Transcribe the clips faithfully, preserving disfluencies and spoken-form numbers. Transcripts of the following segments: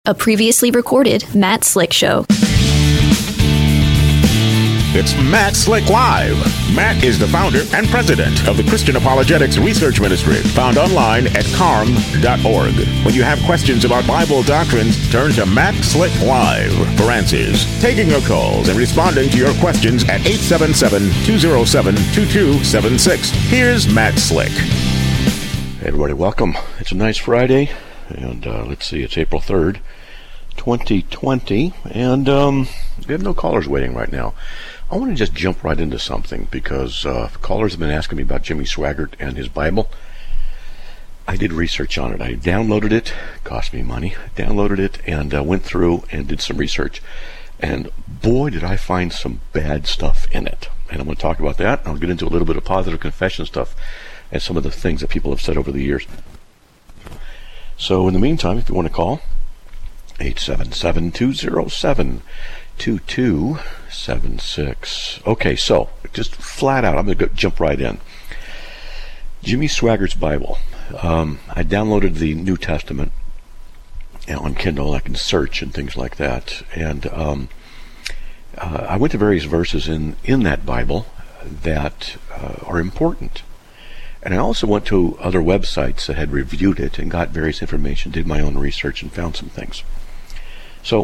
A previously recorded Matt Slick Show. It's Matt Slick Live. Matt is the founder and president of the Christian Apologetics Research Ministry, found online at carm dot org. When you have questions about Bible doctrines, turn to Matt Slick Live for answers. Taking your calls and responding to your questions at eight seven seven, two oh seven, two two seven six. Here's Matt Slick. Hey everybody, welcome. It's a nice Friday, and uh, let's see, it's April third, twenty twenty, and um, we have no callers waiting right now. I want to just jump right into something because uh, callers have been asking me about Jimmy Swaggart and his Bible. I did research on it. I downloaded it, cost me money, downloaded it, and uh, went through and did some research. And boy, did I find some bad stuff in it. And I'm going to talk about that. I'll get into a little bit of positive confession stuff and some of the things that people have said over the years. So in the meantime, if you want to call, eight seven seven, two oh seven, two two seven six. Okay, so just flat out, I'm going to go, jump right in. Jimmy Swaggart's Bible. Um, I downloaded the New Testament on Kindle. I can search and things like that. And um, uh, I went to various verses in, in that Bible that uh, are important. And I also went to other websites that had reviewed it and got various information, did my own research, and found some things. So,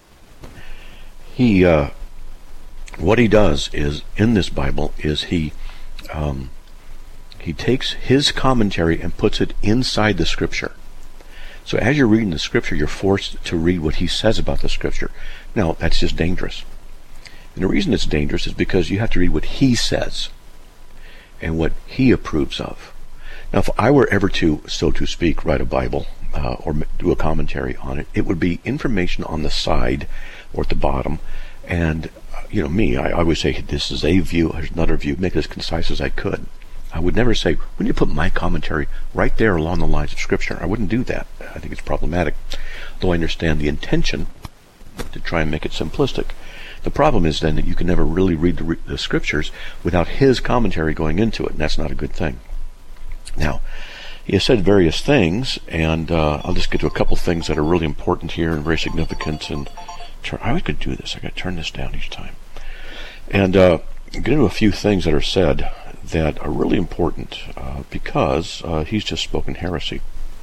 he, uh, what he does is, in this Bible, is he, um, he takes his commentary and puts it inside the Scripture. So as you're reading the Scripture, you're forced to read what he says about the Scripture. Now, that's just dangerous. And the reason it's dangerous is because you have to read what he says and what he approves of. Now, if I were ever to, so to speak, write a Bible uh, or do a commentary on it, it would be information on the side or at the bottom. And, uh, you know, me, I, I always say, this is a view, there's another view, make it as concise as I could. I would never say, when you put my commentary right there along the lines of Scripture, I wouldn't do that. I think it's problematic, though I understand the intention to try and make it simplistic. The problem is then that you can never really read the, re- the Scriptures without his commentary going into it, and that's not a good thing. Now, he has said various things, and uh, I'll just get to a couple things that are really important here and very significant. And turn, I always could do this. I got to turn this down each time. And uh, get into a few things that are said that are really important uh, because uh, he's just spoken heresy.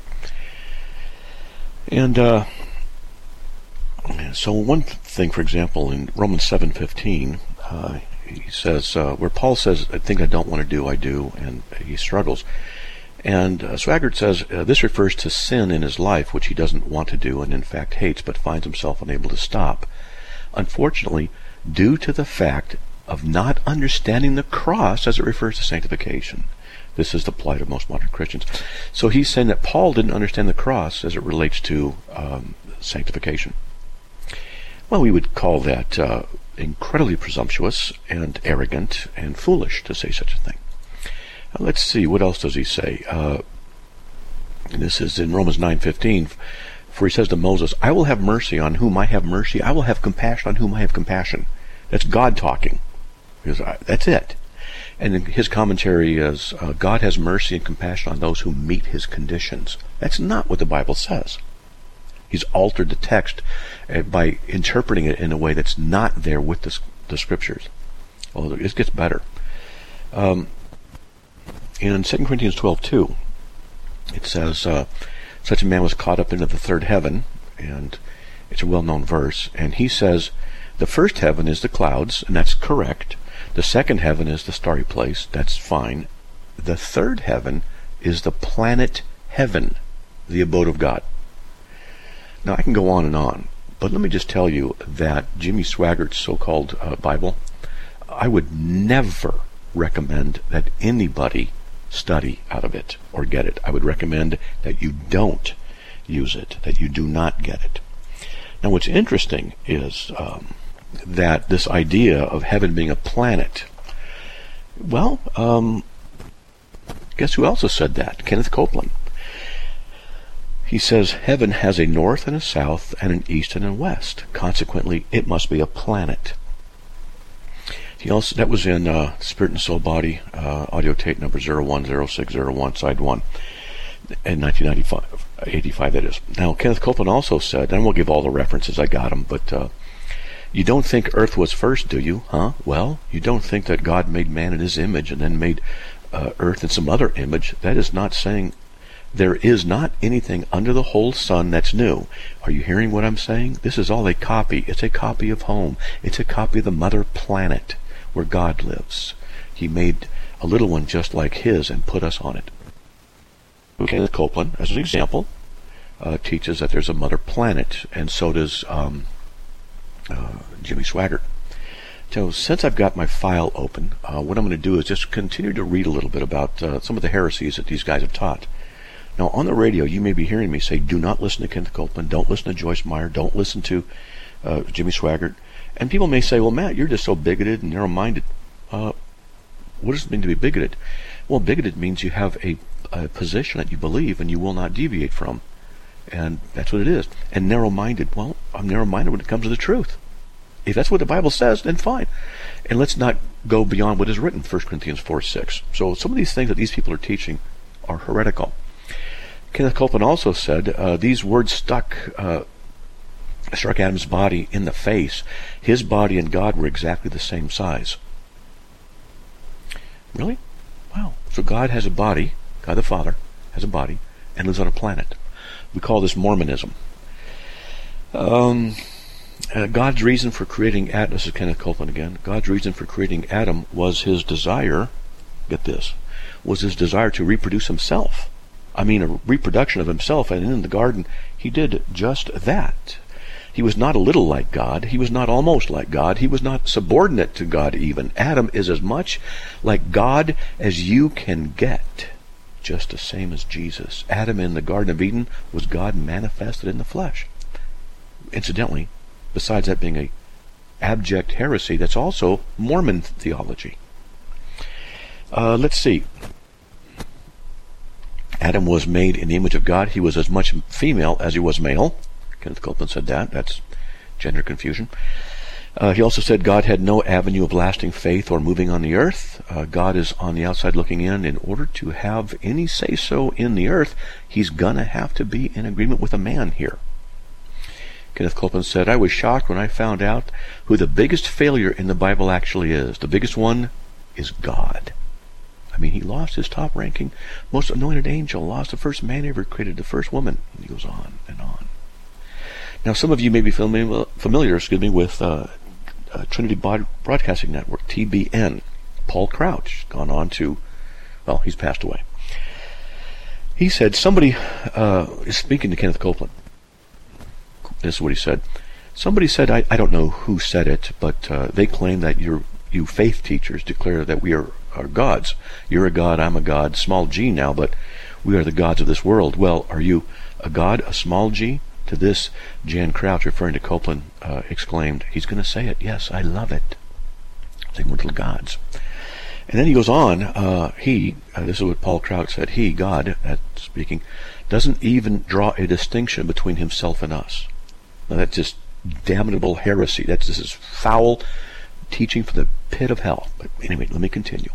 And uh, so one thing, for example, in Romans seven fifteen, uh, he says, uh, where Paul says, "I think I don't want to do, I do," and he struggles. And uh, Swaggart says, uh, this refers to sin in his life, which he doesn't want to do and in fact hates, but finds himself unable to stop. Unfortunately, due to the fact of not understanding the cross as it refers to sanctification. This is the plight of most modern Christians. So he's saying that Paul didn't understand the cross as it relates to um, sanctification. Well, we would call that uh, incredibly presumptuous and arrogant and foolish to say such a thing. Now, let's see, what else does he say? Uh, and this is in Romans nine fifteen, for he says to Moses, "I will have mercy on whom I have mercy. I will have compassion on whom I have compassion." That's God talking. Because I, that's it. And his commentary is, uh, God has mercy and compassion on those who meet his conditions. That's not what the Bible says. He's altered the text uh, by interpreting it in a way that's not there with the, the Scriptures. Well, it gets better. Um, in Second Corinthians twelve two, it says, uh, such a man was caught up into the third heaven, and it's a well-known verse, and he says, the first heaven is the clouds, and that's correct. The second heaven is the starry place, that's fine. The third heaven is the planet heaven, the abode of God. Now, I can go on and on, but let me just tell you that Jimmy Swaggart's so-called uh, Bible, I would never recommend that anybody study out of it or get it. I would recommend that you don't use it, that you do not get it. Now, what's interesting is um, that this idea of heaven being a planet, well, um, guess who else has said that? Kenneth Copeland. He says, heaven has a north and a south and an east and a west. Consequently, it must be a planet. He also, that was in uh, Spirit and Soul Body, uh, audio tape number zero one zero six zero one, side one. In nineteen ninety-five, eighty-five that is. Now, Kenneth Copeland also said, and we'll give all the references, I got them, but uh, you don't think Earth was first, do you? Huh? Well, you don't think that God made man in his image and then made uh, Earth in some other image. That is not saying there is not anything under the whole sun that's new. Are you hearing what I'm saying? This is all a copy. It's a copy of home. It's a copy of the mother planet where God lives. He made a little one just like his and put us on it. Kenneth Copeland, as an example, uh, teaches that there's a mother planet, and so does um, uh, Jimmy Swaggart. So since I've got my file open, uh, what I'm going to do is just continue to read a little bit about uh, some of the heresies that these guys have taught. Now, on the radio, you may be hearing me say, do not listen to Kenneth Copeland, don't listen to Joyce Meyer, don't listen to uh, Jimmy Swaggart. And people may say, well, Matt, you're just so bigoted and narrow-minded. Uh, what does it mean to be bigoted? Well, bigoted means you have a a position that you believe and you will not deviate from, and that's what it is. And narrow-minded, well, I'm narrow-minded when it comes to the truth. If that's what the Bible says, then fine. And let's not go beyond what is written, First Corinthians four six. So some of these things that these people are teaching are heretical. Kenneth Copeland also said uh, these words stuck uh, struck Adam's body in the face. His body and God were exactly the same size. Really? Wow. So God has a body, God the Father has a body, and lives on a planet. We call this Mormonism. Um, uh, God's reason for creating Adam, this is Kenneth Copeland again, God's reason for creating Adam was his desire, get this, was his desire to reproduce himself. I mean, a reproduction of himself, and in the garden, he did just that. He was not a little like God. He was not almost like God. He was not subordinate to God even. Adam is as much like God as you can get. Just the same as Jesus. Adam in the Garden of Eden was God manifested in the flesh. Incidentally, besides that being a abject heresy, that's also Mormon theology. Uh, let's see. Adam was made in the image of God. He was as much female as he was male. Kenneth Copeland said that. That's gender confusion. Uh, he also said God had no avenue of lasting faith or moving on the earth. Uh, God is on the outside looking in. In order to have any say-so in the earth, he's going to have to be in agreement with a man here. Kenneth Copeland said, I was shocked when I found out who the biggest failure in the Bible actually is. The biggest one is God. I mean, he lost his top-ranking, most anointed angel, lost the first man ever created, the first woman. And he goes on and on. Now, some of you may be familiar, familiar excuse me, with uh, uh, Trinity Broadcasting Network, T B N. Paul Crouch, gone on to, well, he's passed away. He said, somebody uh, is speaking to Kenneth Copeland. This is what he said. Somebody said, I, I don't know who said it, but uh, they claim that you're, you faith teachers declare that we are, are gods. You're a god, I'm a god, small g now, but we are the gods of this world. Well, are you a god, a small g? To this, Jan Crouch, referring to Copeland, uh, exclaimed, he's going to say it. Yes, I love it. Saying we're little gods. And then he goes on, uh, he, uh, this is what Paul Crouch said, he, God, that speaking, doesn't even draw a distinction between himself and us. Now that's just damnable heresy. That's This is foul teaching from the pit of hell. But anyway, let me continue.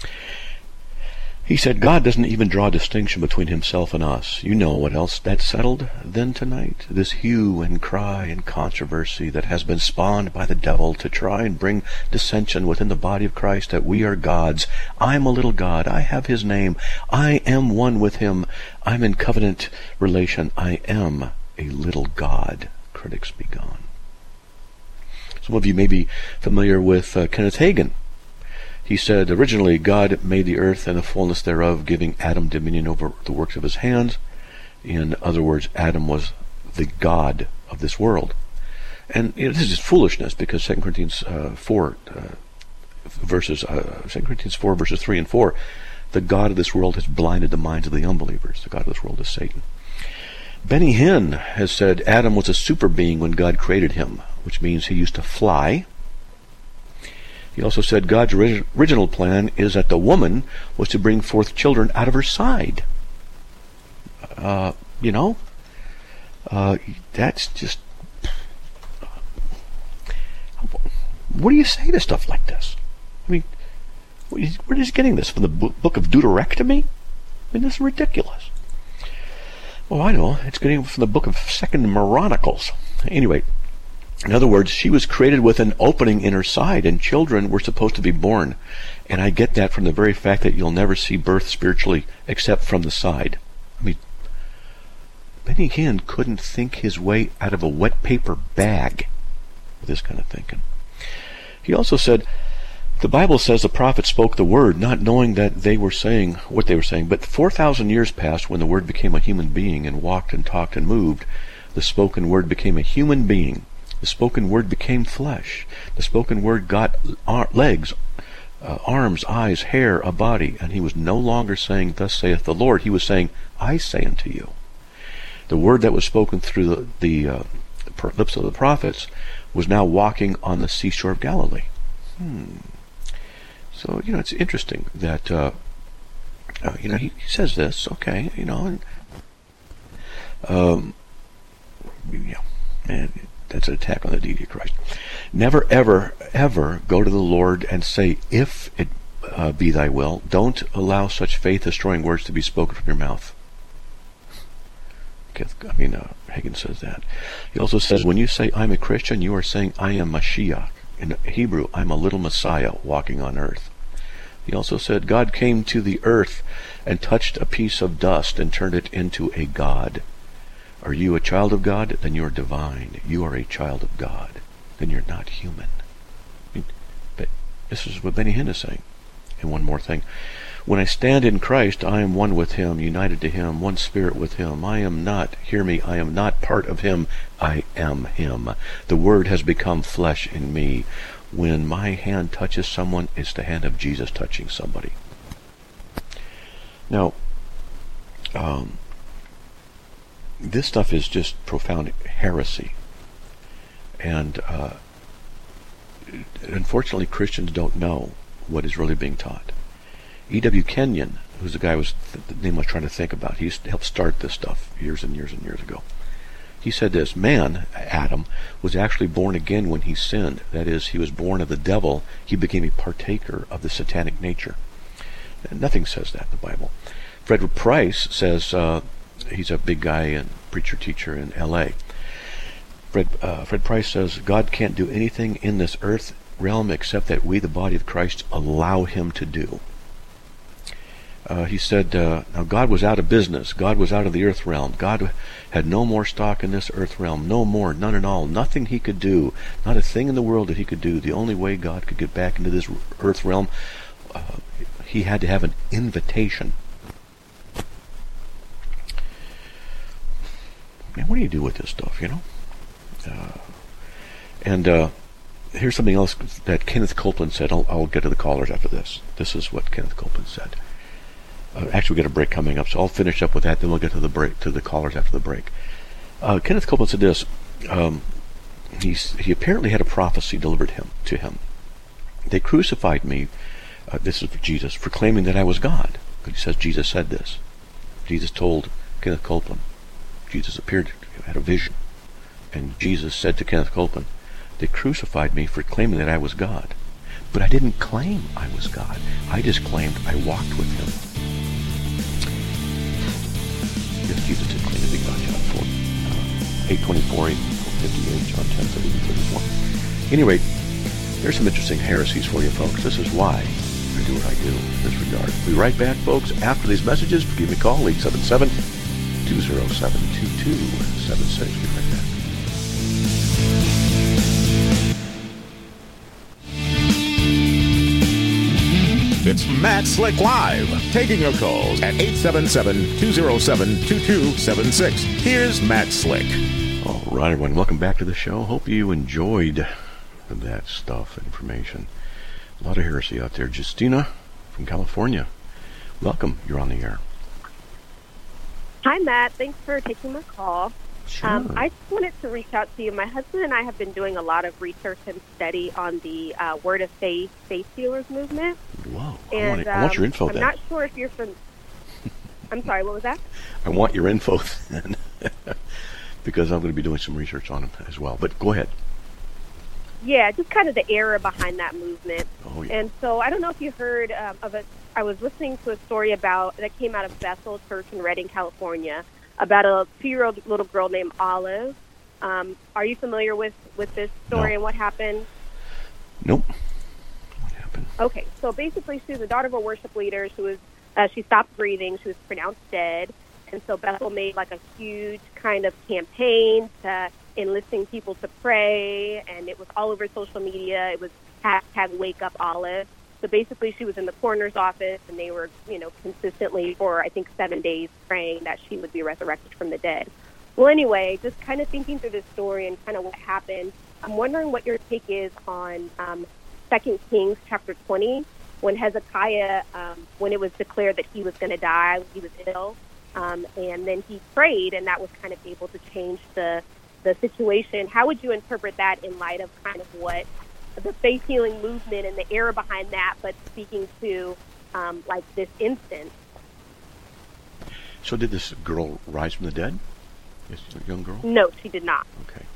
He said, God doesn't even draw a distinction between himself and us. You know what else that's settled then tonight? This hue and cry and controversy that has been spawned by the devil to try and bring dissension within the body of Christ, that we are gods. I'm a little god. I have his name. I am one with him. I'm in covenant relation. I am a little god. Critics be gone. Some of you may be familiar with uh, Kenneth Hagin. He said, originally God made the earth and the fullness thereof, giving Adam dominion over the works of his hands. In other words, Adam was the god of this world. And you know, this is foolishness, because Second Corinthians uh, four uh, verses uh, Second Corinthians four verses three and four, the god of this world has blinded the minds of the unbelievers. The god of this world is Satan. Benny Hinn has said Adam was a super being when God created him, which means he used to fly. He also said God's orig- original plan is that the woman was to bring forth children out of her side. Uh, you know, uh, that's just... What do you say to stuff like this? I mean, where is he getting this? From the book of Deuteronomy? I mean, this is ridiculous. Oh, I know. It's getting from the book of Second Chronicles. Anyway, in other words, she was created with an opening in her side, and children were supposed to be born. And I get that from the very fact that you'll never see birth spiritually except from the side. I mean, Benny Hinn couldn't think his way out of a wet paper bag with this kind of thinking. He also said, the Bible says the prophet spoke the word, not knowing that they were saying what they were saying. But four thousand years passed when the word became a human being and walked and talked and moved. The spoken word became a human being. The spoken word became flesh. The spoken word got ar- legs, uh, arms, eyes, hair, a body. And he was no longer saying, thus saith the Lord. He was saying, I say unto you. The word that was spoken through the, the uh, lips of the prophets was now walking on the seashore of Galilee. Hmm. So, you know, it's interesting that, uh, uh, you know, he, he says this, okay, you know, and, um, yeah, and that's an attack on the deity of Christ. Never, ever, ever go to the Lord and say, if it uh, be thy will. Don't allow such faith-destroying words to be spoken from your mouth. I mean, uh, Hagin says that. He also says, when you say, I'm a Christian, you are saying, I am Mashiach. In Hebrew, I'm a little Messiah walking on earth. He also said, God came to the earth and touched a piece of dust and turned it into a god. Are you a child of God? Then you are divine. You are a child of God. Then you're not human. I mean, but this is what Benny Hinn is saying. And one more thing. When I stand in Christ, I am one with him, united to him, one spirit with him. I am not, hear me, I am not part of him. I am him. The word has become flesh in me. When my hand touches someone, it's the hand of Jesus touching somebody. Now, um, this stuff is just profound heresy. And uh, unfortunately, Christians don't know what is really being taught. E W Kenyon, who's the guy I was th- the name I was trying to think about, he helped start this stuff years and years and years ago. He said this, man, Adam, was actually born again when he sinned. That is, he was born of the devil. He became a partaker of the satanic nature. Nothing says that in the Bible. Frederick Price says, uh, he's a big guy and preacher teacher in L A. Fred, uh, Fred Price says, God can't do anything in this earth realm except that we, the body of Christ, allow him to do. Uh, he said, uh, now God was out of business. God was out of the earth realm. God had no more stock in this earth realm. No more, none at all. Nothing he could do. Not a thing in the world that he could do. The only way God could get back into this earth realm, uh, he had to have an invitation. Man, what do you do with this stuff, you know? Uh, and uh, here's something else that Kenneth Copeland said. I'll, I'll get to the callers after this. This is what Kenneth Copeland said. Uh, actually, we got a break coming up, so I'll finish up with that. Then we'll get to the break, to the callers after the break. Uh, Kenneth Copeland said this. Um, he's, he apparently had a prophecy delivered him to him. They crucified me. Uh, this is for Jesus, for claiming that I was God. But he says Jesus said this. Jesus told Kenneth Copeland. Jesus appeared, had a vision, and Jesus said to Kenneth Copeland, "They crucified me for claiming that I was God, but I didn't claim I was God. I just claimed I walked with Him." Yes, Jesus did claim to be God, John four, uh, eight twenty-four, eight fifty-eight, John ten thirty to thirty-four. Anyway, there's some interesting heresies for you folks. This is why I do what I do in this regard. We'll be right back, folks, after these messages. Give me a call, eight seven seven, two zero seven, two two seven six. We'll be right back. It's Matt Slick Live, taking your calls at eight seven seven, two zero seven, two two seven six. Here's Matt Slick. All right, everyone. Welcome back to the show. Hope you enjoyed that stuff, information. A lot of heresy out there. Justina from California. Welcome. You're on the air. Hi, Matt. Thanks for taking my call. Sure. Um, I just wanted to reach out to you. My husband and I have been doing a lot of research and study on the uh, Word of Faith Faith Healers movement. Whoa. I, and, want, I want your info um, then. I'm not sure if you're from... I'm sorry, what was that? I want your info then. Because I'm going to be doing some research on them as well. But go ahead. Yeah, just kind of the era behind that movement. Oh, yeah. And so I don't know if you heard um, of it. I was listening to a story about that came out of Bethel Church in Redding, California, about a two-year-old little girl named Olive. Um, are you familiar with, with this story No. and what happened? Nope. What happened? Okay, so basically she was the daughter of a worship leader. She was uh, she stopped breathing. She was pronounced dead. And so Bethel made like a huge kind of campaign to enlisting people to pray, and it was all over social media. It was hashtag Wake Up Olive. So basically she was in the coroner's office, and they were, you know, consistently for, I think, seven days praying that she would be resurrected from the dead. Well, anyway, just kind of thinking through this story and kind of what happened, I'm wondering what your take is on um, Second Kings chapter twenty, when Hezekiah, um, when it was declared that he was going to die, he was ill, um, and then he prayed, and that was kind of able to change the the situation. How would you interpret that in light of kind of what the faith healing movement and the era behind that, but speaking to um, like this instance? So did this girl rise from the dead? This young girl? No, she did not. Okay.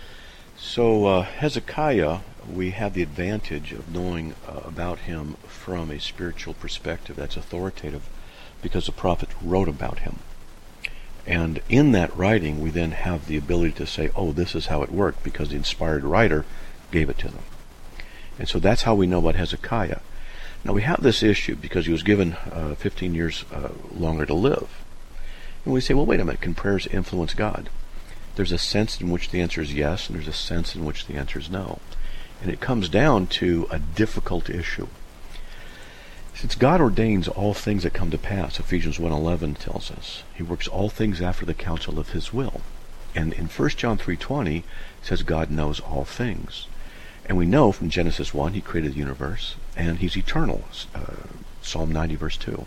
So uh, Hezekiah, we have the advantage of knowing uh, about him from a spiritual perspective that's authoritative, because the prophet wrote about him. And in that writing, we then have the ability to say, oh, this is how it worked, because the inspired writer gave it to them. And so that's how we know about Hezekiah. Now, we have this issue because he was given uh, fifteen years uh, longer to live. And we say, well, wait a minute, can prayers influence God? There's a sense in which the answer is yes, and there's a sense in which the answer is no. And it comes down to a difficult issue. Since God ordains all things that come to pass, Ephesians one eleven tells us, he works all things after the counsel of his will. And in First John three twenty, it says God knows all things. And we know from Genesis one, he created the universe, and he's eternal, uh, Psalm ninety, verse two.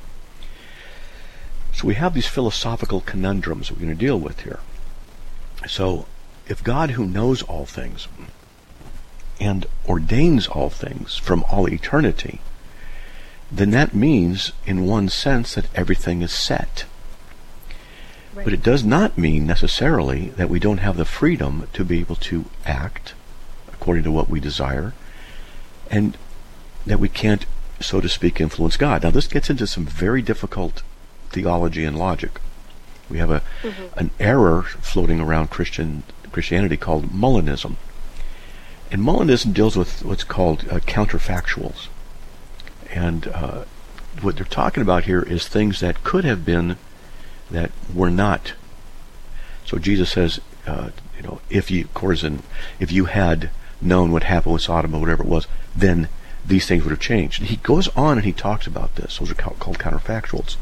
So we have these philosophical conundrums that we're going to deal with here. So, if God, who knows all things, and ordains all things from all eternity, then that means, in one sense, that everything is set. Right. But it does not mean necessarily that we don't have the freedom to be able to act according to what we desire, and that we can't, so to speak, influence God. Now, this gets into some very difficult theology and logic. We have a mm-hmm. an error floating around Christian Christianity called Molinism. And Molinism deals with what's called uh, counterfactuals. And uh, what they're talking about here is things that could have been that were not. So Jesus says, uh, you know, if you, Corzin, if you had known what happened with Sodom or whatever it was, then these things would have changed. And he goes on and he talks about this. Those are called counterfactuals.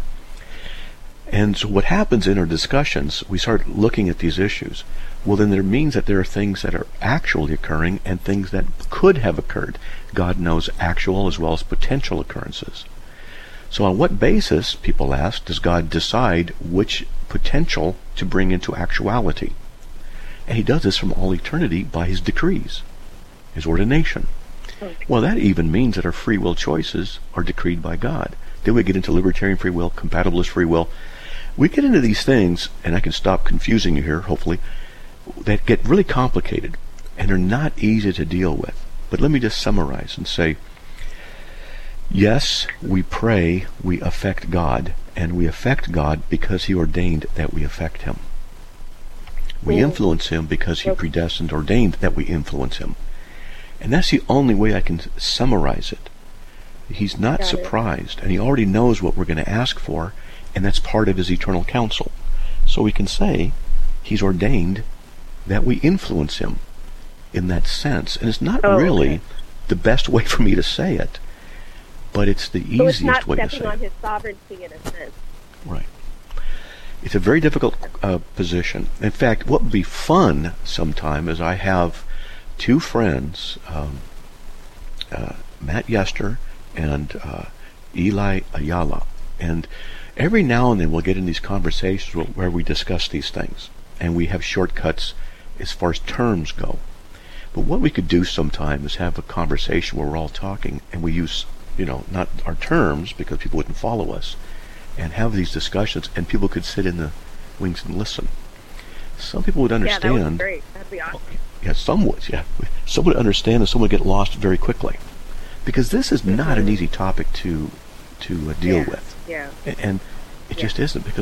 And so what happens in our discussions, we start looking at these issues. Well, then there means that there are things that are actually occurring and things that could have occurred. God knows actual as well as potential occurrences. So on what basis, people ask, does God decide which potential to bring into actuality? And he does this from all eternity by his decrees, his ordination. Okay. Well, that even means that our free will choices are decreed by God. Then we get into libertarian free will, compatibilist free will. We get into these things, and I can stop confusing you here, hopefully, that get really complicated, and are not easy to deal with. But let me just summarize and say, yes, we pray, we affect God, and we affect God because he ordained that we affect him. We yeah. influence him because he yep. predestined, ordained that we influence him. And that's the only way I can summarize it. He's not Got surprised, it. and he already knows what we're going to ask for, and that's part of his eternal counsel. So we can say he's ordained that we influence him in that sense. And it's not oh, really okay. the best way for me to say it, but it's the so easiest it's way to say it. It's not stepping on his sovereignty in a sense. Right. It's a very difficult uh, position. In fact, what would be fun sometime is I have two friends, um, uh, Matt Yester and uh, Eli Ayala, and every now and then we'll get in these conversations where we discuss these things, and we have shortcuts as far as terms go. But what we could do sometime is have a conversation where we're all talking, and we use, you know, not our terms because people wouldn't follow us, and have these discussions, and people could sit in the wings and listen. Some people would understand. Yeah, that would be great. That'd be awesome. Yeah, some would. Yeah, some would understand, and some would get lost very quickly, because this is mm-hmm. not an easy topic to to uh, deal yeah. with. Yeah. And it yeah. just isn't, because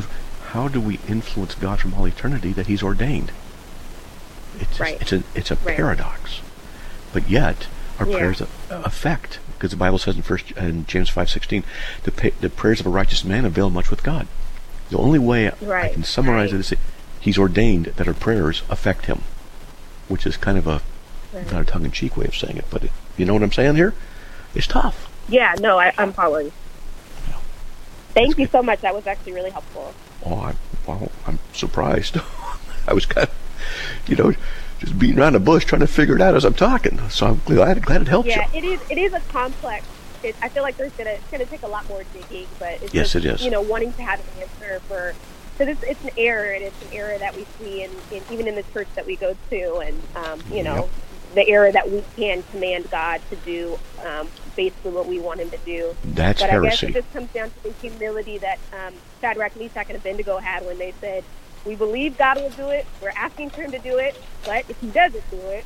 how do we influence God from all eternity that He's ordained? It's just, Right. it's a it's a Right. paradox, but yet our Yeah. prayers affect, because the Bible says in First in James five sixteen, the pa- the prayers of a righteous man avail much with God. The only way I Right. can summarize Right. it is He's ordained that our prayers affect Him, which is kind of a Right. not a tongue-in-cheek way of saying it, but it, you know what I'm saying here? It's tough. Yeah, no, I, I'm following. Yeah. Thank you so much. That was actually really helpful. Oh, I, well, I'm surprised. I was kind of, you know, just beating around the bush trying to figure it out as I'm talking. So I'm glad, glad it helped Yeah, you. it is. It is a complex. It, I feel like there's gonna it's gonna take a lot more digging, but it's Yes, just, it is. You know, wanting to have an answer for because it's it's an error, and it's an error that we see in, in even in the church that we go to, and um, you know, Yep. the error that we can command God to do um, basically what we want Him to do. That's But I guess heresy. it just comes down to the humility that um, Shadrach, Meshach, and Abednego had when they said, "We believe God will do it. We're asking for Him to do it, but if He doesn't do it."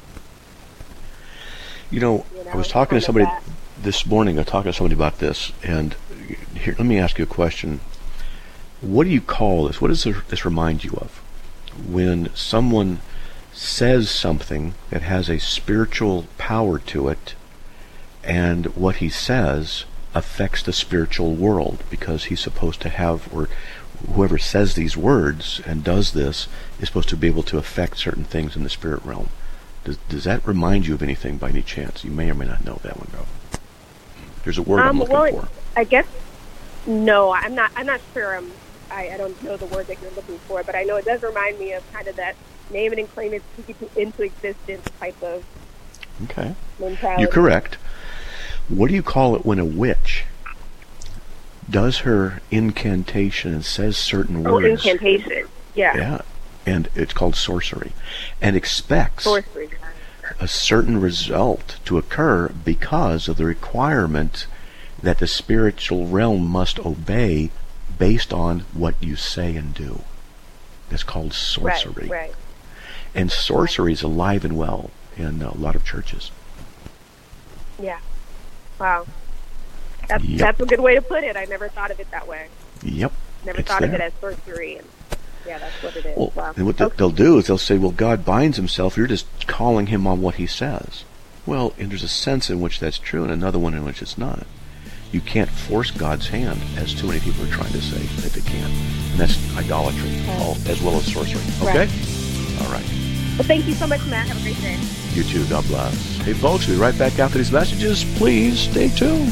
You know, You know, I was it's talking to kind of somebody that. this morning. I was talking to somebody about this, and here, let me ask you a question. What do you call this? What does this remind you of? When someone says something that has a spiritual power to it, and what he says affects the spiritual world, because he's supposed to have, or whoever says these words and does this is supposed to be able to affect certain things in the spirit realm. Does, does that remind you of anything by any chance? You may or may not know that one, though. There's a word I'm Um, looking well, it- for. I guess no. I'm not. I'm not sure. I'm, I I don't know the word that you're looking for, but I know it does remind me of kind of that name it and claim it, speak it into existence type of Okay. mentality. You're correct. What do you call it when a witch does her incantation and says certain Oh, words? incantation. Yeah. Yeah. And it's called sorcery. And expects Sorcery. a certain result to occur because of the requirement that the spiritual realm must obey based on what you say and do. That's called sorcery. Right. Right. And sorcery is alive and well in a lot of churches. Yeah. Wow. That's Yep. that's a good way to put it. I never thought of it that way. Yep. Never It's thought of there. it as sorcery. And yeah, that's what it is. Well, wow. and what the, Okay. they'll do is they'll say, well, God binds himself. You're just calling him on what he says. Well, and there's a sense in which that's true and another one in which it's not. You can't force God's hand, as too many people are trying to say that they can. And that's idolatry, all, as well as sorcery. Okay? Right. All right. Well, thank you so much, Matt. Have a great day. You too. God bless. Hey, folks, we'll be right back after these messages. Please stay tuned.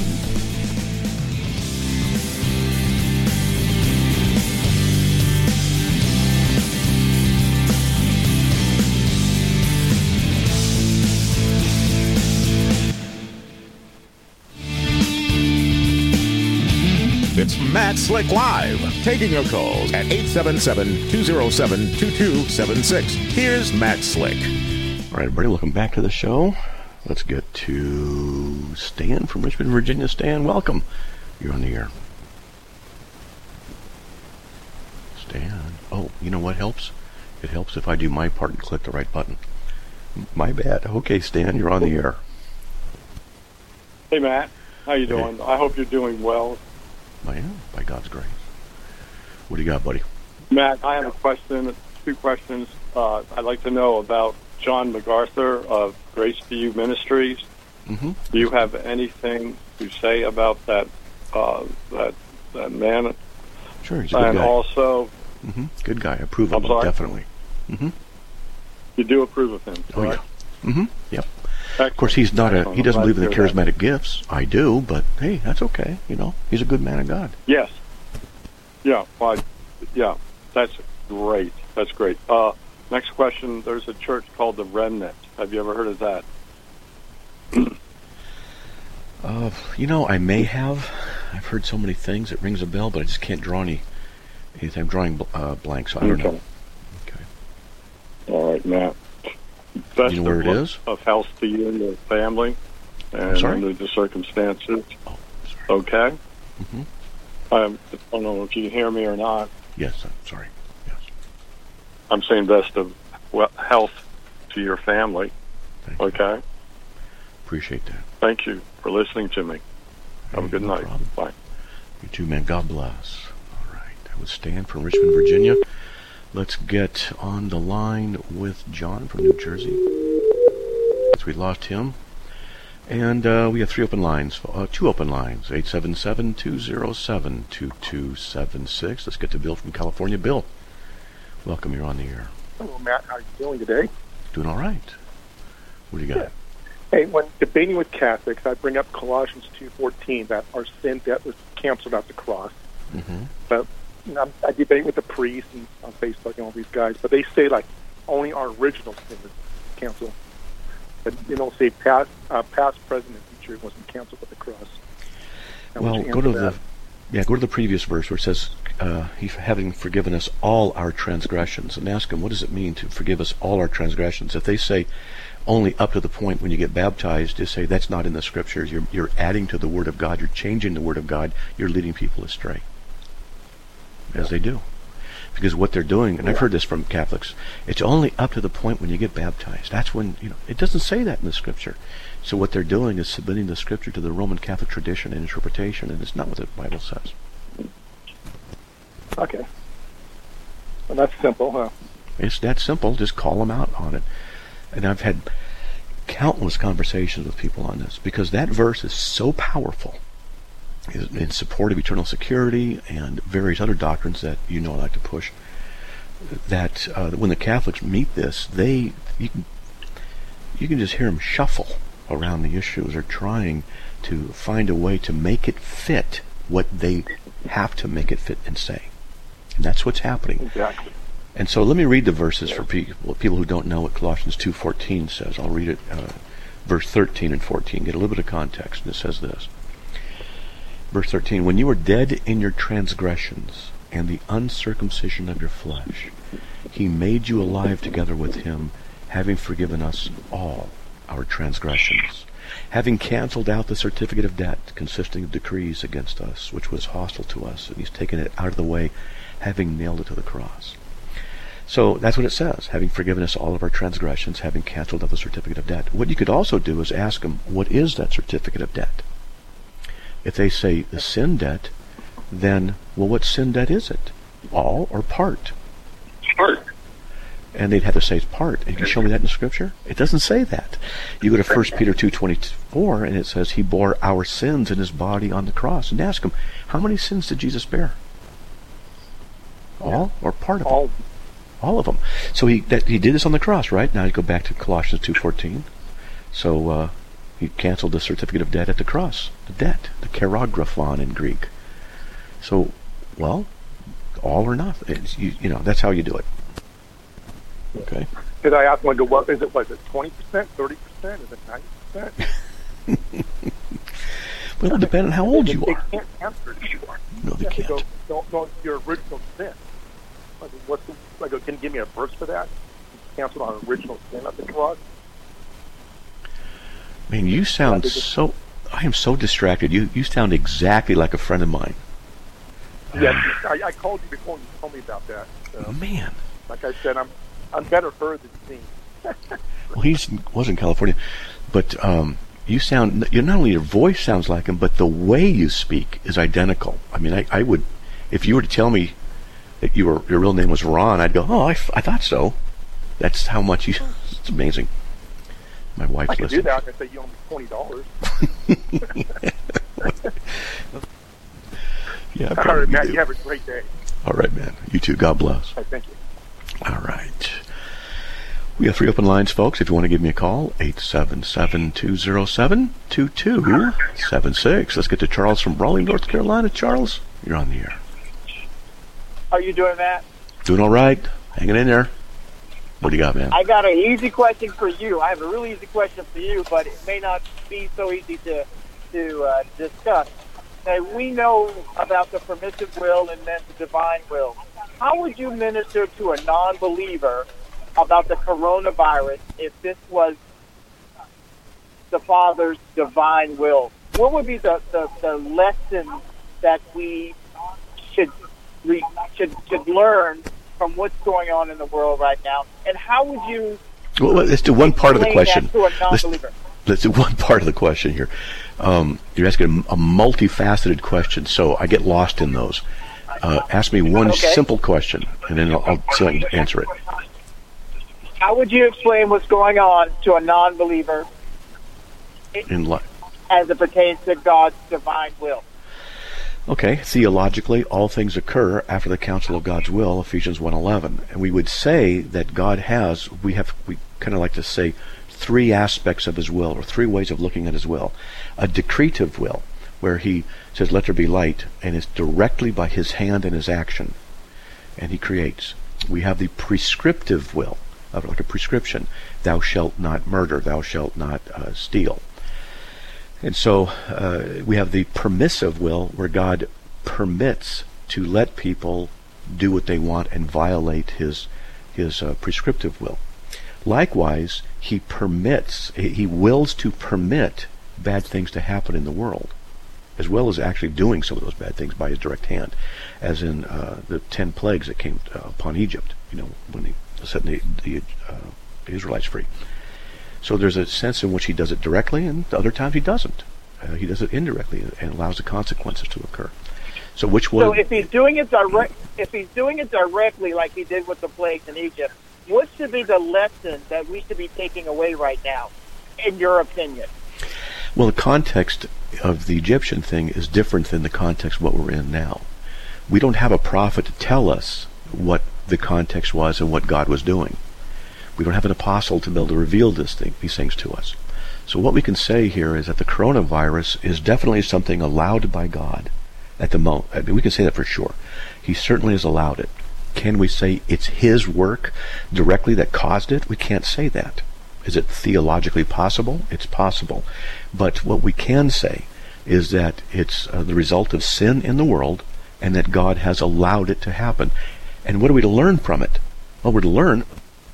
It's Matt Slick Live, taking your calls at eight seven seven, two oh seven, two two seven six. Here's Matt Slick. All right, everybody, welcome back to the show. Let's get to Stan from Richmond, Virginia. Stan, welcome. You're on the air. Stan. Oh, you know what helps? It helps if I do my part and click the right button. My bad. Okay, Stan, you're on the air. Hey, Matt. How you doing? I hope you're doing well. I am, by God's grace. What do you got, buddy? Matt, I have a question, two questions. Uh, I'd like to know about John MacArthur of Grace to You Ministries. Mm-hmm. Do you have anything to say about that uh, that that man? Sure, he's a good and guy. also, Mm-hmm. Good guy. I approve I'm of him, sorry? definitely. Mm-hmm. you do approve of him, Oh, yeah. correct? Mm-hmm. Yep. Excellent. Of course, he's not a, Excellent. he doesn't I'm believe in glad the to hear that. charismatic gifts. I do, but hey, that's okay. You know, he's a good man of God. Yes. Yeah. Well, I- yeah. That's great. That's great. Uh, next question. There's a church called the Remnant. Have you ever heard of that? Uh, you know, I may have. I've heard so many things. It rings a bell, but I just can't draw any. anything. I'm drawing bl- uh, blank, so I don't Okay. know. Okay. All right, Matt. Best You know where of it luck is? Of health to you and your family, and sorry? under the circumstances. Oh, sorry. Okay. Mm-hmm. Um, I don't know if you can hear me or not. Yes, I'm sorry. Yes. I'm saying best of well, health to your family. Thank you. Okay. Appreciate that. Thank you for listening to me. Have Hey, a good no night. problem. Bye. You too, man. God bless. All right. with Stan from Richmond, Virginia. Let's get on the line with John from New Jersey. We lost him. And uh, we have three open lines, uh, two open lines, eight seven seven, two zero seven, two two seven six. Let's get to Bill from California. Bill, welcome. You're on the air. Hello, Matt. How are you doing today? Doing all right. What do you got? Yeah. Hey, when debating with Catholics, I bring up Colossians two fourteen, that our sin debt was canceled at the cross. Mm-hmm. But you know, I debate with the priests and on Facebook and all these guys, but they say, like, only our original sin was canceled. But they don't say past, uh, past, present, and future wasn't canceled at the cross. Now, well, go to that? the yeah, go to the previous verse where it says, uh, "He having forgiven us all our transgressions," and ask them, what does it mean to forgive us all our transgressions? If they say only up to the point when you get baptized, just say that's not in the Scriptures. You're you're adding to the Word of God. You're changing the Word of God. You're leading people astray, as they do. Because what they're doing, and I've heard this from Catholics, it's only up to the point when you get baptized. That's when, you know, it doesn't say that in the Scripture. So what they're doing is submitting the Scripture to the Roman Catholic tradition and interpretation, and it's not what the Bible says. Okay. Well, that's simple, huh? It's that simple. Just call them out on it. And I've had countless conversations with people on this, because that verse is so powerful in support of eternal security and various other doctrines that you know I like to push, that uh, when the Catholics meet this, they you can you can just hear them shuffle around the issues. They're trying to find a way to make it fit what they have to make it fit and say, and that's what's happening. Exactly. And so let me read the verses for people people who don't know what Colossians two fourteen says. I'll read it, uh, verse thirteen and fourteen. Get a little bit of context, and it says this. Verse thirteen, when you were dead in your transgressions and the uncircumcision of your flesh, he made you alive together with him, having forgiven us all our transgressions, having canceled out the certificate of debt consisting of decrees against us, which was hostile to us, and he's taken it out of the way, having nailed it to the cross. So that's what it says, having forgiven us all of our transgressions, having canceled out the certificate of debt. What you could also do is ask them, what is that certificate of debt? If they say the sin debt, then, well, what sin debt is it? All or part? Part. And they'd have to say it's part. And you can show me that in the Scripture? It doesn't say that. You go to First Peter two twenty-four, and it says he bore our sins in his body on the cross. And ask him, how many sins did Jesus bear? All or part of All. them? All of them. So he that, he did this on the cross, right? Now you go back to Colossians two fourteen. So, uh, he canceled the certificate of debt at the cross. The debt. The keragraphon in Greek. So, well, all or nothing. It's, you, you know, that's how you do it. Okay? Did I ask one, go, what is it? Was it twenty percent, thirty percent? Is it ninety percent? Well, it'll depend on how old you they are. They can't answer it anymore. No, they yeah, can't. They go, don't know your original sin. Like, what's the, like, can you give me a verse for that? Canceled on original sin at the cross? I mean, you sound so... I am so distracted. You you sound exactly like a friend of mine. Yeah, I, I called you before and you told me about that. So, Man. like I said, I'm I'm better heard than seen. Well, he was in California. But um, you sound... You not only your voice sounds like him, but the way you speak is identical. I mean, I, I would... If you were to tell me that you were, your real name was Ron, I'd go, oh, I, I thought so. That's how much you... It's amazing. My wife's I can listening. do that. I can say you owe me twenty dollars. Yeah, All probably right, Matt, do. you have a great day. All right, man. You too. God bless. All right, thank you. All right. We have three open lines, folks. If you want to give me a call, eight seven seven, two zero seven, two two seven six. Let's get to Charles from Raleigh, North Carolina. Charles, you're on the air. How you doing, Matt? Doing all right. Hanging in there. What do you got, man? I got an easy question for you. I have a really easy question for you, but it may not be so easy to to uh, discuss. Now, we know about the permissive will and then the divine will. How would you minister to a non-believer about the coronavirus if this was the Father's divine will? What would be the, the, the lesson that we should we should should learn from what's going on in the world right now? And how would you Well, let's do one part of the question. to a Let's, non-believer? let's do one part of the question here. Um, you're asking a, a multifaceted question, so I get lost in those. Uh, ask me one Okay. simple question, and then I'll, I'll see if I can answer it. How would you explain what's going on to a non-believer In li- as it pertains to God's divine will? Okay, theologically, all things occur after the counsel of God's will, Ephesians one eleven. And we would say that God has, we have, we kind of like to say, three aspects of his will, or three ways of looking at his will. A decretive will, where he says, let there be light, and it's directly by his hand and his action, and he creates. We have the prescriptive will, of like a prescription. Thou shalt not murder, thou shalt not uh, steal. And so uh, we have the permissive will, where God permits to let people do what they want and violate his his uh, prescriptive will. Likewise, he permits, he wills to permit bad things to happen in the world, as well as actually doing some of those bad things by his direct hand, as in uh, the ten plagues that came uh, upon Egypt, you know, when he set the, the uh, Israelites free. So there's a sense in which he does it directly, and other times he doesn't. Uh, he does it indirectly and allows the consequences to occur. So which one? So if he's doing it direct, if he's doing it directly, like he did with the plagues in Egypt, what should be the lesson that we should be taking away right now, in your opinion? Well, the context of the Egyptian thing is different than the context of what we're in now. We don't have a prophet to tell us what the context was and what God was doing. We don't have an apostle to be able to reveal this thing, these things to us. So what we can say here is that the coronavirus is definitely something allowed by God at the moment. I mean, we can say that for sure. He certainly has allowed it. Can we say it's his work directly that caused it? We can't say that. Is it theologically possible? It's possible. But what we can say is that it's uh, the result of sin in the world, and that God has allowed it to happen. And what are we to learn from it? Well, we're to learn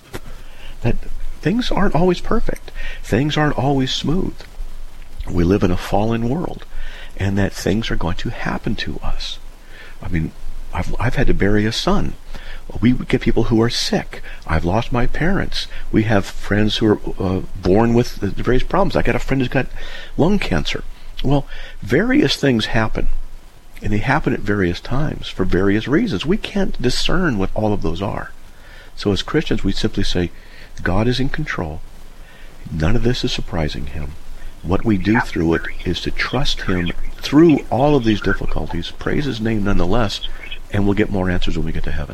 that things aren't always perfect. Things aren't always smooth. We live in a fallen world, and that things are going to happen to us. I mean, I've, I've had to bury a son. We get people who are sick. I've lost my parents. We have friends who are uh, born with the various problems. I got a friend who's got lung cancer. Well, various things happen, and they happen at various times for various reasons. We can't discern what all of those are. So as Christians, we simply say, God is in control. None of this is surprising him. What we do through it is to trust him through all of these difficulties, praise his name nonetheless, and we'll get more answers when we get to heaven.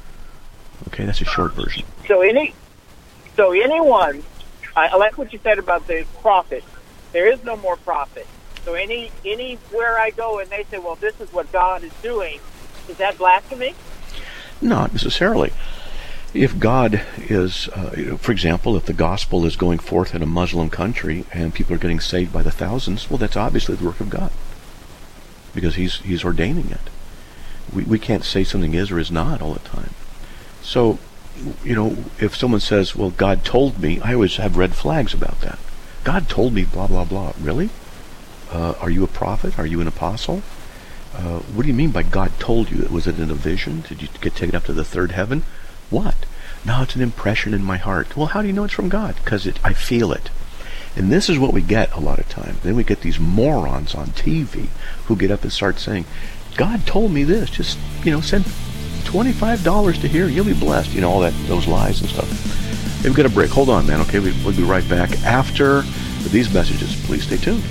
Okay, that's a short version. So any, so anyone, I, I like what you said about the prophet. There is no more prophet. So any anywhere I go and they say, well, this is what God is doing, is that blasphemy? Not necessarily. If God is, uh, you know, for example, if the gospel is going forth in a Muslim country and people are getting saved by the thousands, well, that's obviously the work of God, because he's he's ordaining it. We we can't say something is or is not all the time. So, you know, if someone says, well, God told me, I always have red flags about that. God told me blah, blah, blah. Really? Uh, are you a prophet? Are you an apostle? Uh, what do you mean by God told you? Was it in a vision? Did you get taken up to the third heaven? What? No, it's an impression in my heart. Well, how do you know it's from God? Because it, I feel it. And this is what we get a lot of times. Then we get these morons on T V who get up and start saying, God told me this. Just, you know, send twenty-five dollars to here. You'll be blessed. You know, all that, those lies and stuff. We've got a break. Hold on, man. Okay, we, we'll be right back after these messages. Please stay tuned.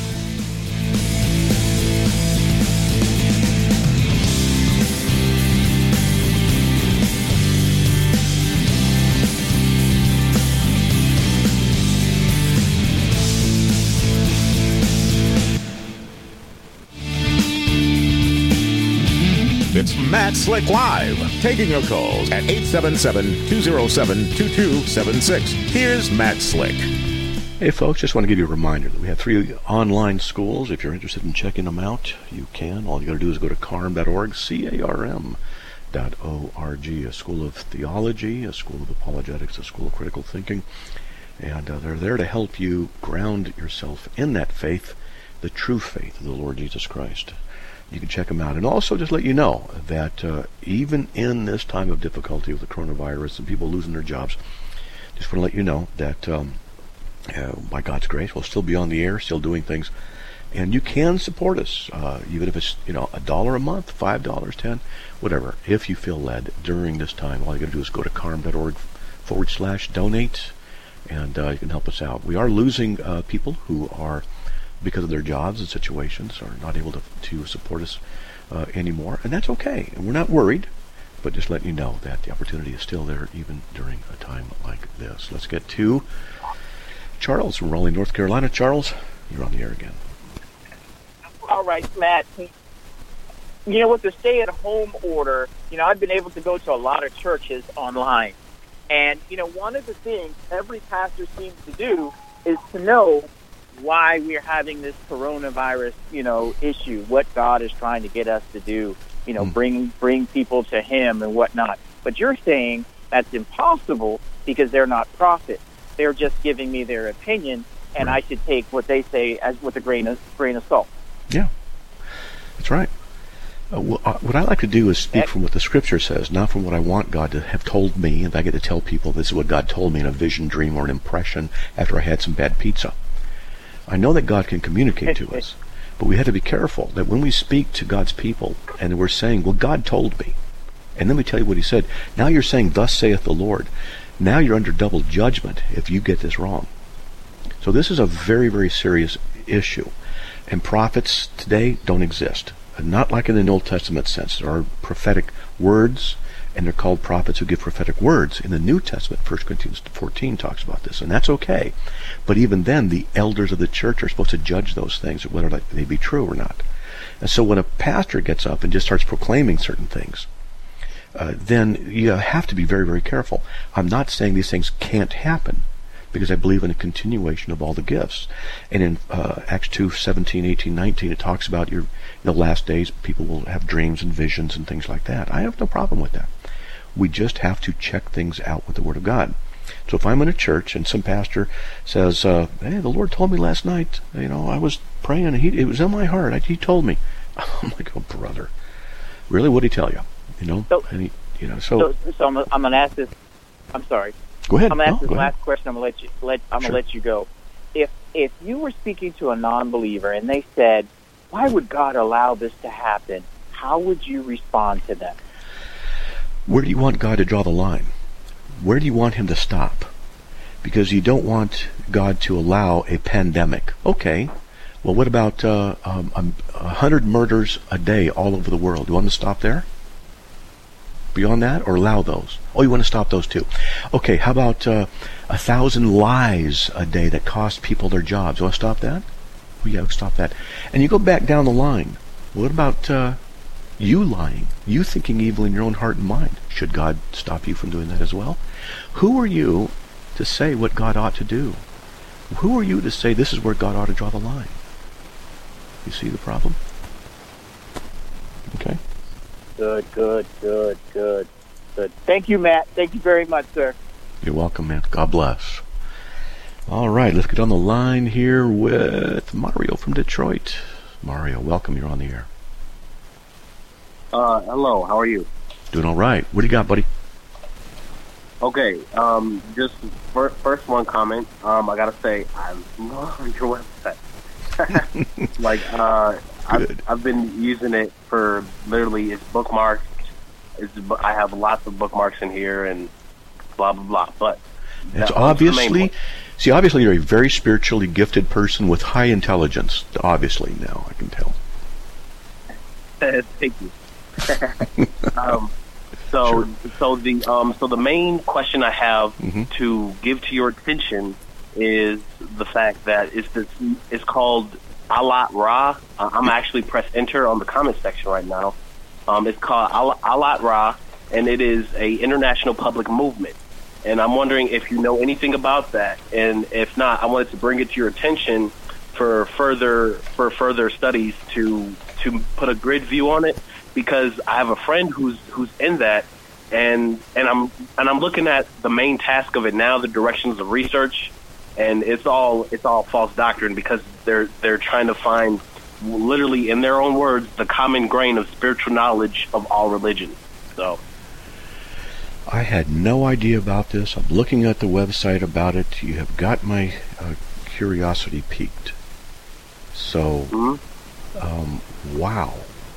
It's Matt Slick Live, taking your calls at eight seven seven, two oh seven, two two seven six. Here's Matt Slick. Hey folks, just want to give you a reminder that we have three online schools. If you're interested in checking them out, you can. All you got to do is go to carm dot org, C A R M dot O R G, a school of theology, a school of apologetics, a school of critical thinking. And uh, they're there to help you ground yourself in that faith, the true faith of the Lord Jesus Christ. You can check them out. And also just let you know that uh, even in this time of difficulty with the coronavirus and people losing their jobs, just want to let you know that um, uh, by God's grace, we'll still be on the air, still doing things. And you can support us, uh, even if it's, you know, a dollar a month, five dollars, ten, whatever. If you feel led during this time, all you got to do is go to carm.org forward slash donate, and uh, you can help us out. We are losing uh, people who are, because of their jobs and situations, are not able to, to support us uh, anymore, and that's okay. And we're not worried, but just letting you know that the opportunity is still there even during a time like this. Let's get to Charles from Raleigh, North Carolina. Charles, you're on the air again. All right, Matt. You know, with the stay-at-home order, you know, I've been able to go to a lot of churches online. And, you know, one of the things every pastor seems to do is to know why we're having this coronavirus, you know, issue, what God is trying to get us to do, you know, mm. bring bring people to him and whatnot. But you're saying that's impossible because they're not prophets. They're just giving me their opinion, and right. I should take what they say as with a grain of, grain of salt. Yeah, that's right. Uh, wh- what I like to do is speak from what the Scripture says, not from what I want God to have told me, and I get to tell people this is what God told me in a vision, dream, or an impression after I had some bad pizza. I know that God can communicate to us, but we have to be careful that when we speak to God's people and we're saying, well, God told me, and then we tell you what he said, now you're saying, thus saith the Lord. Now you're under double judgment if you get this wrong. So this is a very, very serious issue. And prophets today don't exist. Not like in the Old Testament sense. There are prophetic words, and they're called prophets who give prophetic words. In the New Testament, First Corinthians fourteen talks about this, and that's okay. But even then, the elders of the church are supposed to judge those things, whether they be true or not. And so when a pastor gets up and just starts proclaiming certain things, uh, then you have to be very, very careful. I'm not saying these things can't happen, because I believe in a continuation of all the gifts. And in uh, Acts two, seventeen, eighteen, nineteen, it talks about your, in the last days, people will have dreams and visions and things like that. I have no problem with that. We just have to check things out with the Word of God. So if I'm in a church and some pastor says, uh, hey, the Lord told me last night, you know, I was praying, and he, it was in my heart. I, he told me. I'm like, oh, brother. Really? What did he tell you? You know? So, and he, you know, so, so, so I'm, I'm going to ask this. I'm sorry. Go ahead. I'm gonna ask no, this go last ahead. question. I'm gonna let you. Let I'm sure. gonna let you go. If if you were speaking to a non-believer and they said, "Why would God allow this to happen?" How would you respond to them? Where do you want God to draw the line? Where do you want him to stop? Because you don't want God to allow a pandemic. Okay. Well, what about uh, um, a hundred murders a day all over the world? Do you want him to stop there? Beyond that, or allow those? Oh, you want to stop those too. Okay, how about uh, a thousand lies a day that cost people their jobs? You want to stop that? Oh, yeah, stop that. And you go back down the line. What about uh, you lying? You thinking evil in your own heart and mind? Should God stop you from doing that as well? Who are you to say what God ought to do? Who are you to say this is where God ought to draw the line? You see the problem? Okay. Good, good, good, good, good. Thank you, Matt. Thank you very much, sir. You're welcome, man. God bless. All right, let's get on the line here with Mario from Detroit. Mario, welcome. You're on the air. Uh, hello. How are you? Doing all right. What do you got, buddy? Okay. Um, just first, first one comment. Um, I gotta say, I love your website. like, uh. I've, I've been using it for literally, it's bookmarked. It's, I have lots of bookmarks in here and blah, blah, blah. But it's obviously, see, obviously you're a very spiritually gifted person with high intelligence. Obviously, now I can tell. Thank you. um, so, sure. so the um, so the main question I have mm-hmm. to give to your attention is the fact that it's this, it's called Alat Ra. Uh, I'm actually press enter on the comment section right now. Um, it's called Al- Alat Ra, and it is a international public movement. And I'm wondering if you know anything about that. And if not, I wanted to bring it to your attention for further for further studies to to put a grid view on it, because I have a friend who's who's in that, and and I'm and I'm looking at the main task of it now, the directions of research. And it's all it's all false doctrine, because they're they're trying to find, literally in their own words, the common grain of spiritual knowledge of all religions. So I had no idea about this. I'm looking at the website about it. You have got my uh, curiosity piqued. So, mm-hmm. um, wow.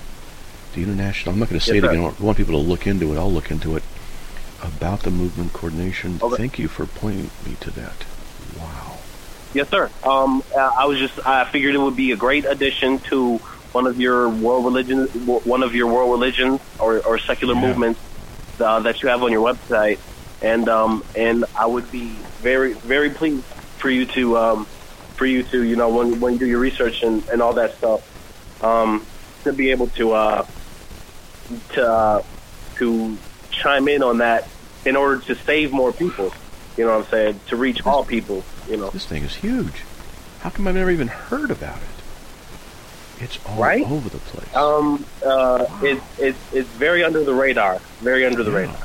The international, I'm not going to say yes, it sir. again. I want people to look into it. I'll look into it. About the movement coordination. Okay. Thank you for pointing me to that. Wow. Yes, sir. Um, I was just, I figured it would be a great addition to one of your world religions, one of your world religions or, or secular yeah. movements uh, that you have on your website. And, um, and I would be very, very pleased for you to, um, for you to, you know, when, when you do your research and, and all that stuff, um, to be able to, uh, to, uh, to chime in on that in order to save more people. You know what I'm saying? To reach all people, you know. This thing is huge. How come I've never even heard about it? It's all right? over the place. Um, uh, wow. it, it, it's very under the radar. Very under the yeah. radar.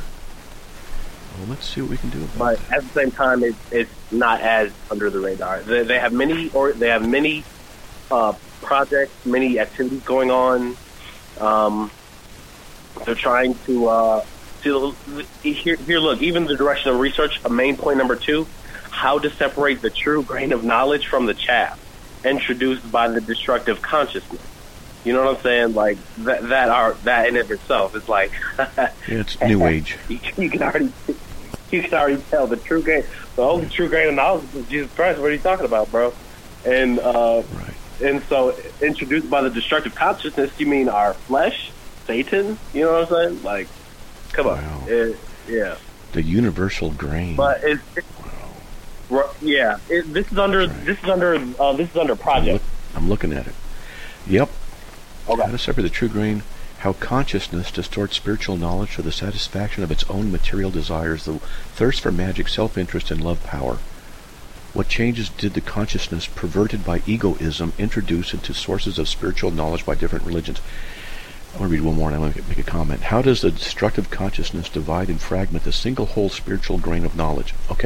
Well, let's see what we can do about but that. But at the same time, it, it's not as under the radar. They, they have many, or they have many uh, projects, many activities going on. Um, they're trying to, uh, to here, here. Look, even the direction of research. A main point number two: how to separate the true grain of knowledge from the chaff introduced by the destructive consciousness. You know what I'm saying? Like that. That are that in of itself is like. Yeah, it's new age. You, you can already, you can already tell the true grain. The only true grain of knowledge is Jesus Christ. What are you talking about, bro? And uh, right. And so, introduced by the destructive consciousness, you mean our flesh, Satan? You know what I'm saying? Like, come on, wow. it, yeah. The universal grain. But it's, it's wow. yeah. It, this is under right. this is under uh, this is under project. I'm, look, I'm looking at it. Yep. Okay. How to separate the true grain. How consciousness distorts spiritual knowledge for the satisfaction of its own material desires, the thirst for magic, self-interest, and love power. What changes did the consciousness perverted by egoism introduce into sources of spiritual knowledge by different religions? I want to read one more and I want to make a comment. How does the destructive consciousness divide and fragment the single whole spiritual grain of knowledge? Okay.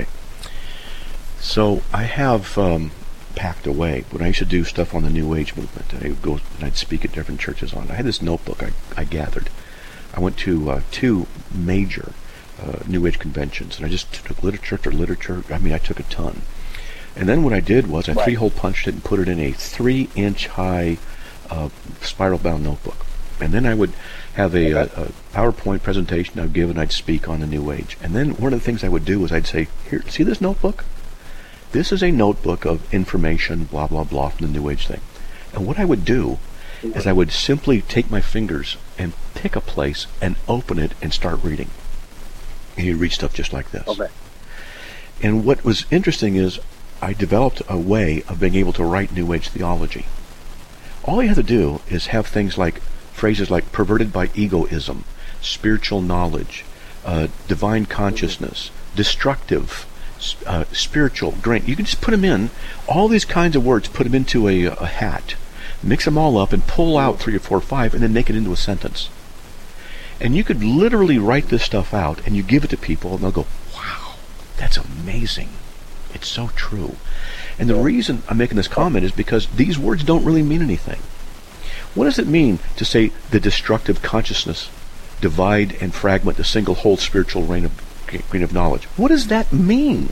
So I have um, packed away. When I used to do stuff on the New Age movement, I would go and I'd speak at different churches on it. I had this notebook I, I gathered. I went to uh, two major uh, New Age conventions, and I just took literature after literature. I mean, I took a ton. And then what I did was I right. three-hole punched it and put it in a three-inch high uh, spiral-bound notebook. And then I would have a, a, a PowerPoint presentation I'd give, and I'd speak on the New Age. And then one of the things I would do was I'd say, here, see this notebook? This is a notebook of information, blah, blah, blah, from the New Age thing. And what I would do is I would simply take my fingers and pick a place and open it and start reading. And you'd read stuff just like this. Okay. And what was interesting is I developed a way of being able to write New Age theology. All you have to do is have things like phrases like perverted by egoism, spiritual knowledge, uh, divine consciousness, destructive, uh, spiritual, grain. You can just put them in, all these kinds of words, put them into a, a hat, mix them all up and pull out three or four or five and then make it into a sentence. And you could literally write this stuff out and you give it to people and they'll go, wow, that's amazing. It's so true. And the reason I'm making this comment is because these words don't really mean anything. What does it mean to say the destructive consciousness divide and fragment the single whole spiritual grain of, grain of knowledge? What does that mean?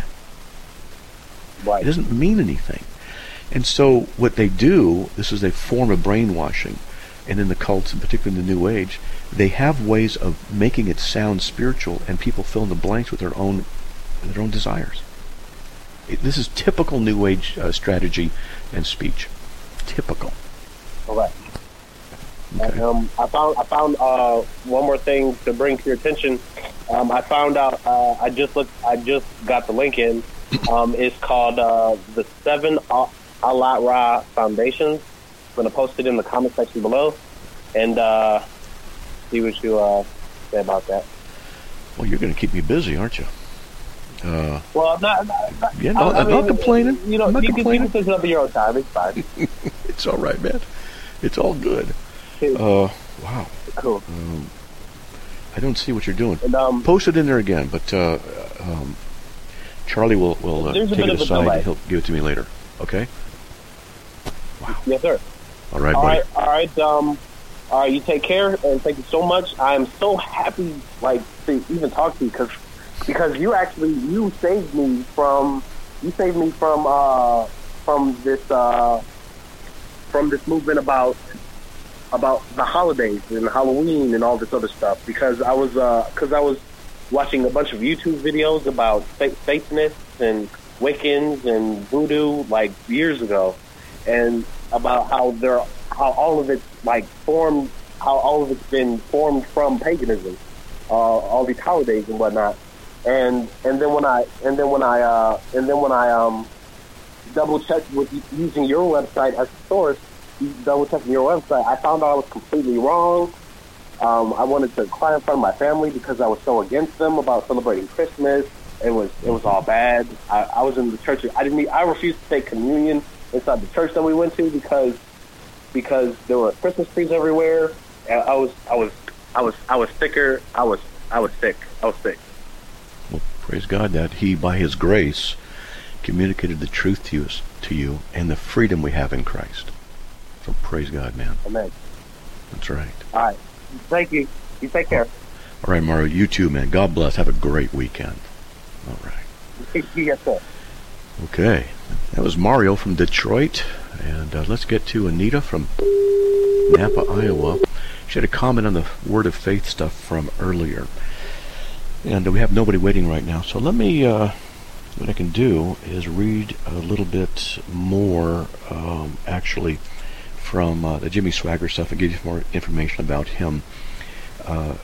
Right. It doesn't mean anything. And so what they do, this is a form of brainwashing, and in the cults, and particularly in the New Age, they have ways of making it sound spiritual, and people fill in the blanks with their own, their own desires. It, this is typical New Age uh, strategy and speech. Typical. Okay. Okay. And, um, I found I found uh, one more thing to bring to your attention. Um, I found out. Uh, I just looked. I just got the link in. Um, it's called uh, the Seven Alat Ra Foundations. I'm going to post it in the comment section below, and uh, see what you uh, say about that. Well, you're going to keep me busy, aren't you? Uh, well, I'm not. not, not yeah, no, I, I'm I not mean, complaining. You know, I'm not you complaining. can, you can take it up at your own time. It's fine. It's all right, man. It's all good. Uh, wow. Cool. Um, I don't see what you're doing. And, um, Post it in there again, but uh, um, Charlie will will uh, take it aside and he'll give it to me later. Okay? Wow. Yes, sir. All right, all buddy. right, all right. Um, all right. You take care, and thank you so much. I'm so happy, like, to even talk to you because because you actually you saved me from you saved me from uh from this uh from this movement about about the holidays and Halloween and all this other stuff, because I was because uh, I was watching a bunch of YouTube videos about Satanists and Wiccans and voodoo like years ago, and about how they're how all of it's like formed, how all of it's been formed from paganism, uh, all these holidays and whatnot, and and then when I and then when I uh, and then when I um double checked with using your website as a source, double checking your website, I found out I was completely wrong. Um, I wanted to cry in front of my family because I was so against them about celebrating Christmas. It was it was all bad. I, I was in the church. I didn't. I refused to take communion inside the church that we went to because because there were Christmas trees everywhere. And I was I was I was I was sicker. I was I was sick. I was sick. Well, praise God that He, by His grace, communicated the truth to you, to you and the freedom we have in Christ. So praise God, man. Amen. That's right. All right. Thank you. You take care. All right, Mario. You too, man. God bless. Have a great weekend. All right. Yes, sir. Okay. That was Mario from Detroit. And uh, let's get to Anita from Napa, Iowa. She had a comment on the Word of Faith stuff from earlier. And uh, we have nobody waiting right now. So let me, uh, what I can do is read a little bit more, um, actually, from uh, the Jimmy Swaggart stuff and give you more information about him. Uh,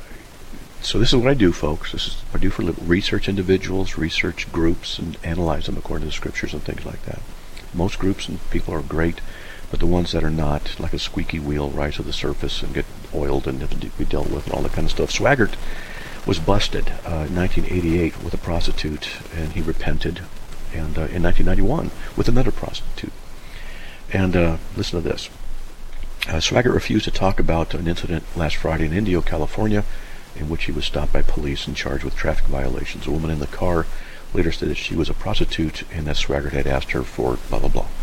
so this is what I do, folks. This is what I do for research individuals, research groups, and analyze them according to the scriptures and things like that. Most groups and people are great, but the ones that are not, like a squeaky wheel, rise to the surface and get oiled and be dealt with and all that kind of stuff. Swaggart was busted uh, in nineteen eighty-eight with a prostitute, and he repented, and uh, in nineteen ninety-one with another prostitute. And uh, listen to this. Uh, Swaggart refused to talk about an incident last Friday in Indio, California, in which he was stopped by police and charged with traffic violations. A woman in the car later said that she was a prostitute and that Swaggart had asked her for blah, blah, blah.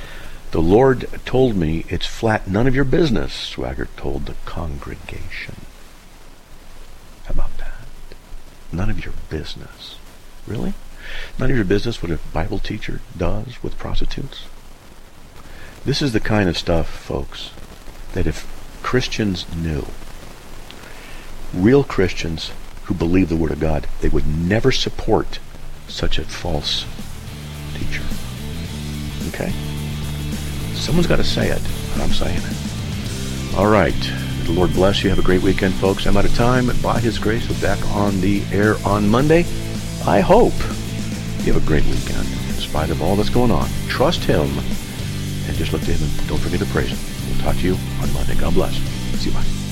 The Lord told me it's flat none of your business, Swaggart told the congregation. How about that? None of your business. Really? None of your business what a Bible teacher does with prostitutes? This is the kind of stuff, folks, that if Christians knew, real Christians who believe the Word of God, they would never support such a false teacher. Okay? Someone's got to say it, and I'm saying it. All right. The Lord bless you. Have a great weekend, folks. I'm out of time. By His grace, we're back on the air on Monday. I hope you have a great weekend, in spite of all that's going on. Trust Him, and just look to Him, and don't forget to praise Him. We'll talk to you on Monday. God bless. See you. Bye.